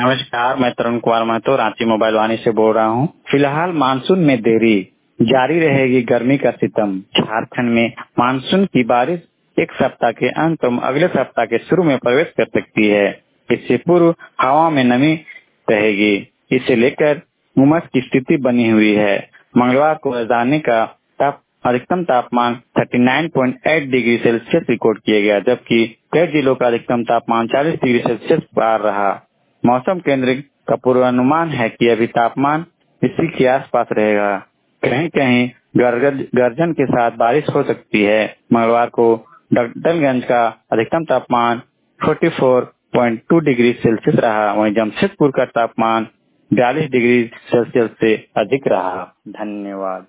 नमस्कार, मैं तरुण कुमार महतो रांची मोबाइल वाणी से बोल रहा हूँ। फिलहाल मानसून में देरी, जारी रहेगी गर्मी का सितम। झारखंड में मानसून की बारिश एक सप्ताह के अंत और अगले सप्ताह के शुरू में प्रवेश कर सकती है। इससे पूर्व हवा में नमी रहेगी, इसे लेकर उमस की स्थिति बनी हुई है। मंगलवार को राजधानी का अधिकतम तापमान 39.8 डिग्री सेल्सियस रिकॉर्ड किया गया, जबकि कई जिलों का अधिकतम तापमान 40 डिग्री सेल्सियस पार रहा। मौसम केंद्र का पूर्वानुमान है कि अभी तापमान इसी के आसपास रहेगा। कहीं कहीं गर्जन के साथ बारिश हो सकती है। मंगलवार को डाल्टनगंज का अधिकतम तापमान 44.2 डिग्री सेल्सियस रहा, वहीं जमशेदपुर का तापमान 42 डिग्री सेल्सियस से अधिक रहा। धन्यवाद।